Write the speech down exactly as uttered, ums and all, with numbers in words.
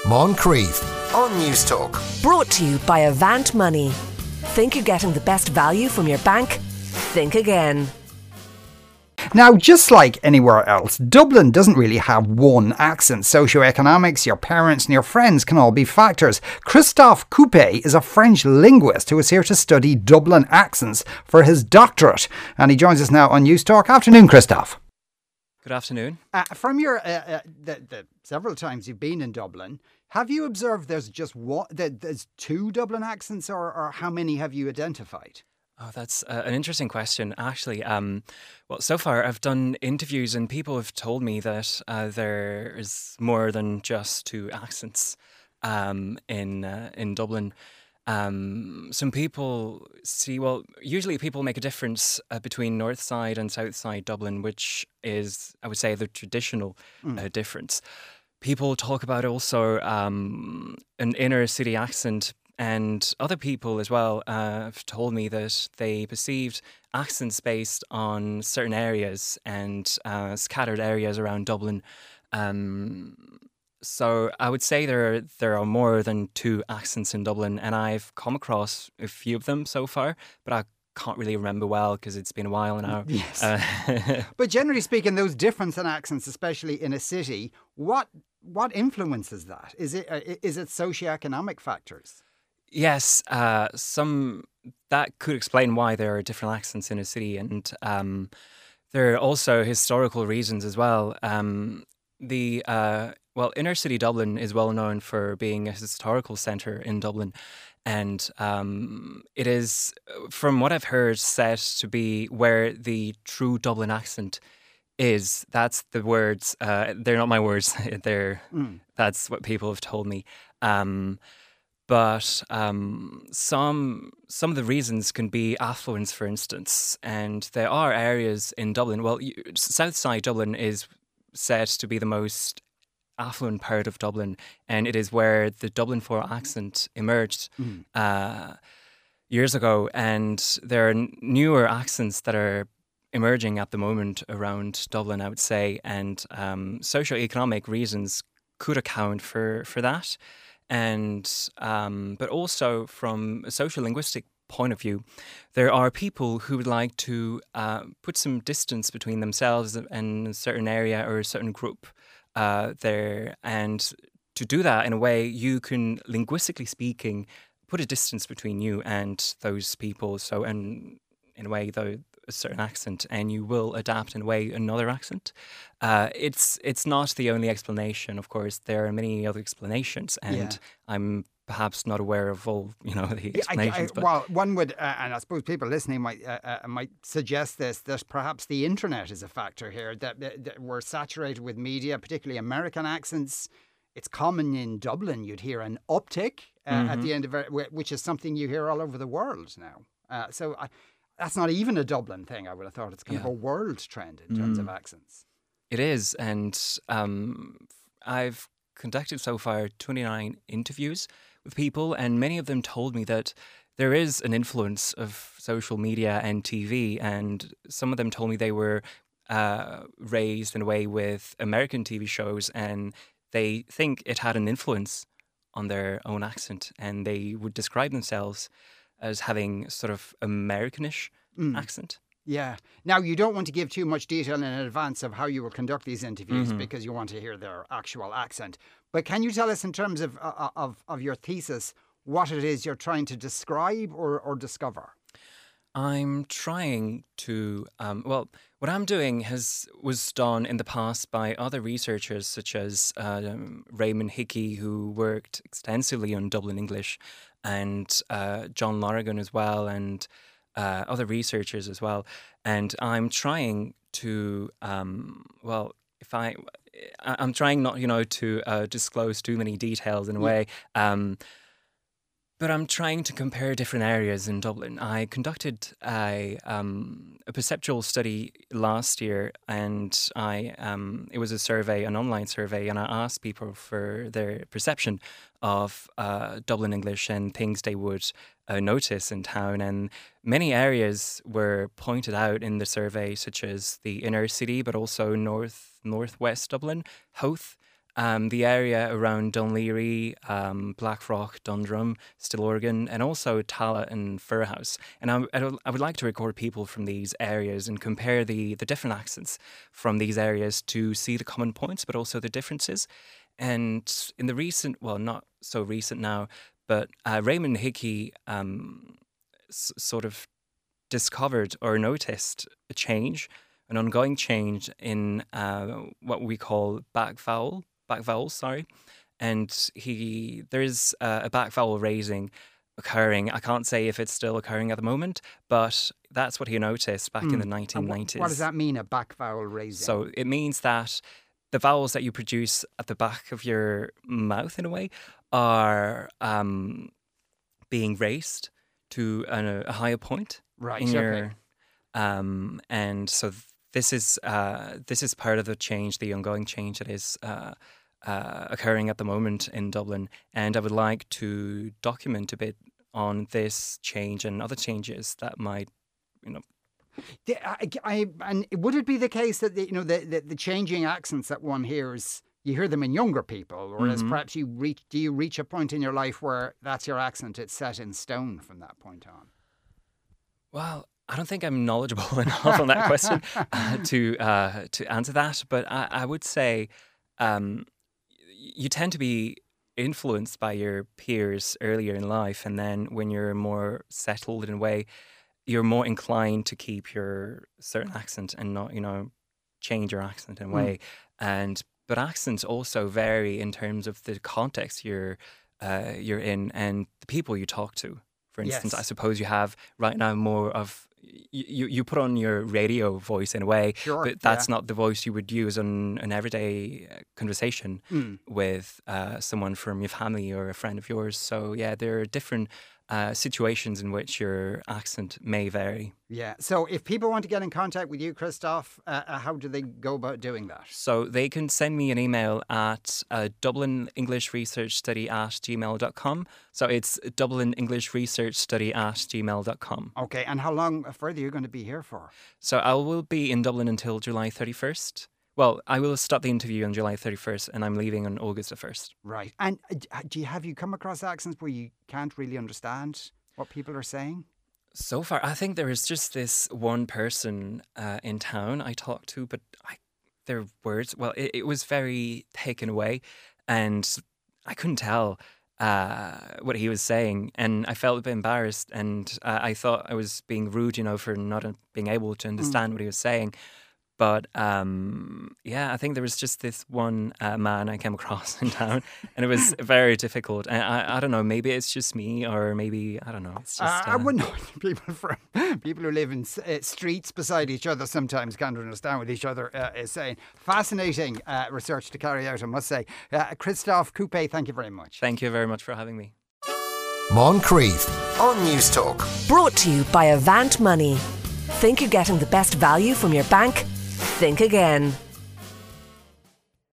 Moncrief on News Talk. Brought to you by Avant Money. Think you're getting the best value from your bank? Think again. Now, just like anywhere else, Dublin doesn't really have one accent. Socioeconomics, your parents and your friends can all be factors. Christophe Coupet is a French linguist who is here to study Dublin accents for his doctorate. And he joins us now on News Talk. Afternoon, Christophe. Good afternoon. Uh, from your uh, uh, the, the several times you've been in Dublin, have you observed there's just one, that there's two Dublin accents, or, or how many have you identified? Oh, that's uh, an interesting question, actually. Um, well, so far I've done interviews and people have told me that uh, there is more than just two accents um, in uh, in Dublin. Um, some people see, well, usually people make a difference uh, between North Side and South Side Dublin, which is, I would say, the traditional mm. uh, difference. People talk about also um, an inner city accent, and other people as well uh, have told me that they perceived accents based on certain areas and uh, scattered areas around Dublin. Um, so I would say there, there are more than two accents in Dublin, and I've come across a few of them so far, but I can't really remember well because it's been a while now. Yes. Uh, but generally speaking, those difference in accents, especially in a city, what what influences that? Is it uh, is it socioeconomic factors? Yes, uh, some that could explain why there are different accents in a city, and um, there are also historical reasons as well. Um, the uh, well, inner city Dublin is well known for being a historical centre in Dublin, and um, it is, from what I've heard, said to be where the true Dublin accent is. That's the words. Uh, they're not my words. They're mm. That's what people have told me. Um, But um, some some of the reasons can be affluence, for instance, and there are areas in Dublin. Well, you, South Side Dublin is said to be the most affluent part of Dublin, and it is where the Dublin four accent emerged mm. uh, years ago. And there are newer accents that are emerging at the moment around Dublin, I would say, and um, socioeconomic reasons could account for for that. And um, but also from a social linguistic point of view, there are people who would like to uh, put some distance between themselves and a certain area or a certain group uh, there. And to do that in a way, you can, linguistically speaking, put a distance between you and those people. So, and in a way, though, a certain accent, and you will adapt in a way another accent. Uh, it's it's not the only explanation, of course. There are many other explanations, and yeah. I'm perhaps not aware of all, you know, the explanations. I, I, but well, one would, uh, and I suppose people listening might uh, uh, might suggest this, that perhaps the internet is a factor here. That, that, that we're saturated with media, particularly American accents. It's common in Dublin. You'd hear an uptick uh, mm-hmm. at the end of it, which is something you hear all over the world now. Uh, so. I, That's not even a Dublin thing, I would have thought. It's kind yeah. of a world trend in terms mm. of accents. It is, and um, I've conducted so far twenty-nine interviews with people, and many of them told me that there is an influence of social media and T V, and some of them told me they were uh, raised in a way with American T V shows, and they think it had an influence on their own accent, and they would describe themselves as having sort of Americanish mm. accent. Yeah. Now, you don't want to give too much detail in advance of how you will conduct these interviews mm-hmm. because you want to hear their actual accent. But can you tell us, in terms of uh, of, of your thesis, what it is you're trying to describe or, or discover? I'm trying to, um, well, what I'm doing has was done in the past by other researchers such as uh, Raymond Hickey, who worked extensively on Dublin English, and uh, John Lorigan as well, and uh, other researchers as well. And I'm trying to, um, well, if I, I'm trying not, you know, to uh, disclose too many details in a way. Um, But I'm trying to compare different areas in Dublin. I conducted a um, a perceptual study last year, and I um, it was a survey, an online survey, and I asked people for their perception of uh, Dublin English and things they would uh, notice in town. And many areas were pointed out in the survey, such as the inner city, but also north northwest Dublin, Howth, um, the area around Dunleary, um, Blackrock, Dundrum, Stillorgan, and also Tallaght and Furhouse. And I, I, I would like to record people from these areas and compare the, the different accents from these areas to see the common points, but also the differences. And in the recent, well, not so recent now, but uh, Raymond Hickey um, s- sort of discovered or noticed a change, an ongoing change in uh, what we call back vowel, back vowels, sorry. And he there's uh, a back vowel raising occurring. I can't say if it's still occurring at the moment, but that's what he noticed back mm. in the nineteen nineties. What does that mean, a back vowel raising? So it means that the vowels that you produce at the back of your mouth, in a way, are um, being raised to a, a higher point. Right. In okay. your, um, and so th- this is uh, this is part of the change, the ongoing change that is uh, uh, occurring at the moment in Dublin. And I would like to document a bit on this change and other changes that might, you know. The, I, I, and would it be the case that the, you know the, the the changing accents that one hears, you hear them in younger people, whereas mm-hmm. perhaps you reach do you reach a point in your life where that's your accent, it's set in stone from that point on? Well, I don't think I'm knowledgeable enough on that question uh, to uh, to answer that. But I, I would say um, you tend to be influenced by your peers earlier in life, and then when you're more settled in a way, you're more inclined to keep your certain accent and not, you know, change your accent in a way. Mm. And but accents also vary in terms of the context you're uh, you're in and the people you talk to. For instance, yes. I suppose you have right now more of, you, you put on your radio voice in a way, sure, but that's yeah. not the voice you would use on an everyday conversation mm. with uh, someone from your family or a friend of yours. So yeah, there are different uh, situations in which your accent may vary. Yeah. So if people want to get in contact with you, Christoph, uh, how do they go about doing that? So they can send me an email at uh, Dublin English Research Study at gmail dot com. So it's Dublin English Research Study at gmail dot com. Okay. And how long further are you going to be here for? So I will be in Dublin until July thirty-first. Well, I will start the interview on July thirty-first and I'm leaving on August the first. Right. And do you have you come across accents where you can't really understand what people are saying? So far, I think there is just this one person uh, in town I talked to, but I, their words, well, it, it was very taken away and I couldn't tell uh, what he was saying. And I felt a bit embarrassed and uh, I thought I was being rude, you know, for not being able to understand mm. what he was saying. But um, yeah, I think there was just this one uh, man I came across in town, and it was very difficult. And I, I don't know, maybe it's just me, or maybe I don't know. It's just, uh, uh, I wouldn't know. People from people who live in uh, streets beside each other sometimes can't understand what each other uh, is saying. Fascinating uh, research to carry out, I must say. Uh, Christoph Coupe, thank you very much. Thank you very much for having me. Moncrief on Newstalk. Brought to you by Avant Money. Think you're getting the best value from your bank? Think again.